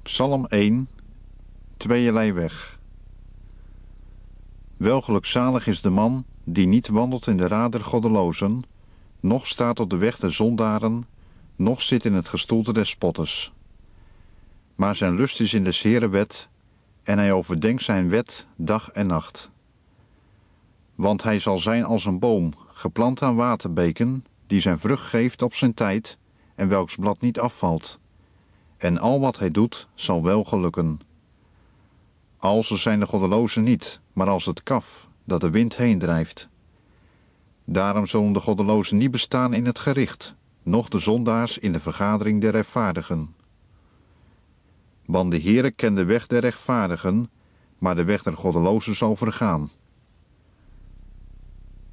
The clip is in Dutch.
Psalm 1, tweeërlei weg. Welgelukzalig is de man die niet wandelt in de raad der goddelozen, noch staat op de weg der zondaren, noch zit in het gestoelte des spotters. Maar zijn lust is in des Heeren wet, en hij overdenkt zijn wet dag en nacht. Want hij zal zijn als een boom, geplant aan waterbeken, die zijn vrucht geeft op zijn tijd, en welks blad niet afvalt. En al wat hij doet, zal wel gelukken. Alzo zijn de goddelozen niet, maar als het kaf, dat de wind heen drijft. Daarom zullen de goddelozen niet bestaan in het gericht, noch de zondaars in de vergadering der rechtvaardigen. Want de Heere kent de weg der rechtvaardigen, maar de weg der goddelozen zal vergaan.